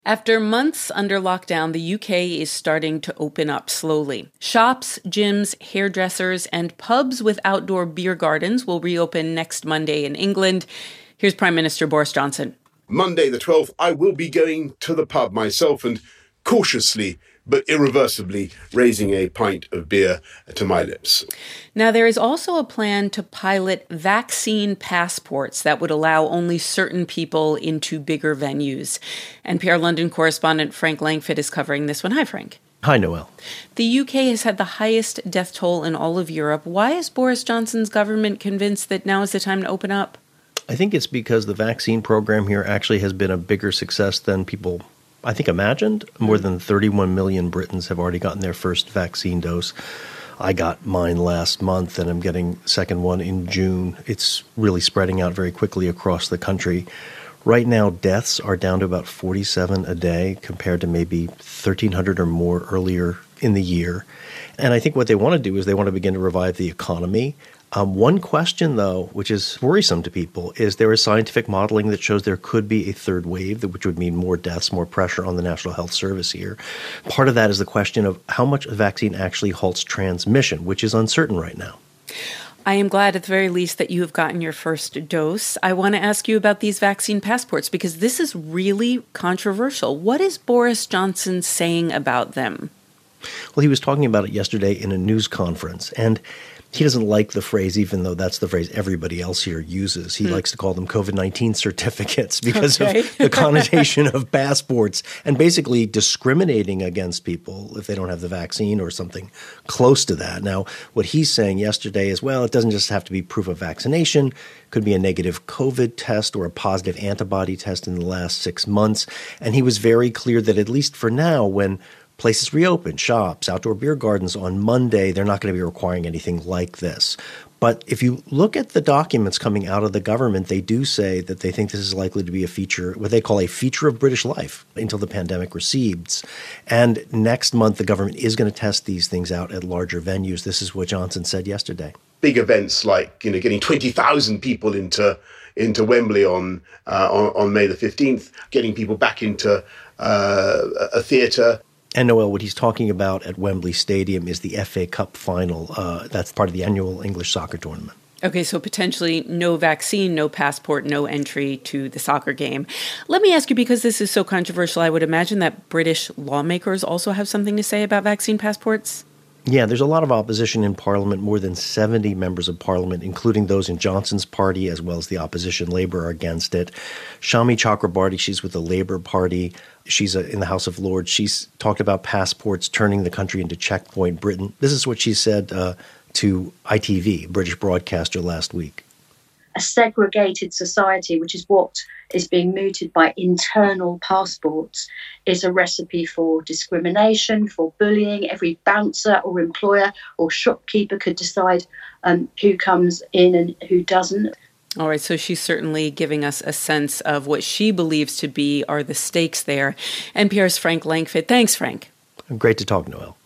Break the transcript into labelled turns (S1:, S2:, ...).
S1: After months under lockdown, the UK is starting to open up slowly. Shops, gyms, hairdressers, and pubs with outdoor beer gardens will reopen next Monday in England. Here's Prime Minister Boris Johnson.
S2: Monday the 12th, I will be going to the pub myself and cautiously but irreversibly raising a pint of beer to my lips.
S1: Now, there is also a plan to pilot vaccine passports that would allow only certain people into bigger venues. NPR London correspondent Frank Langfitt is covering this one. Hi, Frank.
S3: Hi, Noelle.
S1: The UK has had the highest death toll in all of Europe. Why is Boris Johnson's government convinced that now is the time to open up?
S3: I think it's because the vaccine program here actually has been a bigger success than people imagined. More than 31 million Britons have already gotten their first vaccine dose. I got mine last month, and I'm getting the second one in June. It's really spreading out very quickly across the country. Right now, deaths are down to about 47 a day compared to maybe 1,300 or more earlier in the year. And I think what they want to do is they want to begin to revive the economy. One question, though, which is worrisome to people, is there is scientific modeling that shows there could be a third wave, which would mean more deaths, more pressure on the National Health Service here. Part of that is the question of how much the vaccine actually halts transmission, which is uncertain right now.
S1: I am glad at the very least that you have gotten your first dose. I want to ask you about these vaccine passports because this is really controversial. What is Boris Johnson saying about them?
S3: Well, he was talking about it yesterday in a news conference, and he doesn't like the phrase, even though that's the phrase everybody else here uses. He likes to call them COVID-19 certificates because of the connotation of passports and basically discriminating against people if they don't have the vaccine or something close to that. Now, what he's saying yesterday is, well, it doesn't just have to be proof of vaccination. It could be a negative COVID test or a positive antibody test in the last 6 months. And he was very clear that at least for now, when places reopen, shops, outdoor beer gardens on Monday, they're not going to be requiring anything like this. But if you look at the documents coming out of the government, they do say that they think this is likely to be a feature, what they call a feature of British life until the pandemic recedes. And next month, the government is going to test these things out at larger venues. This is what Johnson said yesterday.
S2: Big events like, getting 20,000 people into Wembley on May the 15th, getting people back into a theatre.
S3: And Noelle, what he's talking about at Wembley Stadium is the FA Cup final. That's part of the annual English soccer tournament.
S1: Okay, so potentially no vaccine, no passport, no entry to the soccer game. Let me ask you, because this is so controversial, I would imagine that British lawmakers also have something to say about vaccine passports?
S3: Yeah, there's a lot of opposition in Parliament. More than 70 members of Parliament, including those in Johnson's party as well as the opposition Labour, are against it. Shami Chakrabarti, she's with the Labour Party. She's in the House of Lords. She's talked about passports turning the country into Checkpoint Britain. This is what she said to ITV, British broadcaster, last week.
S4: A segregated society, which is what is being mooted by internal passports, is a recipe for discrimination, for bullying. Every bouncer or employer or shopkeeper could decide who comes in and who doesn't.
S1: All right, so she's certainly giving us a sense of what she believes to be are the stakes there. NPR's Frank Langfitt. Thanks, Frank.
S3: Great to talk, Noelle.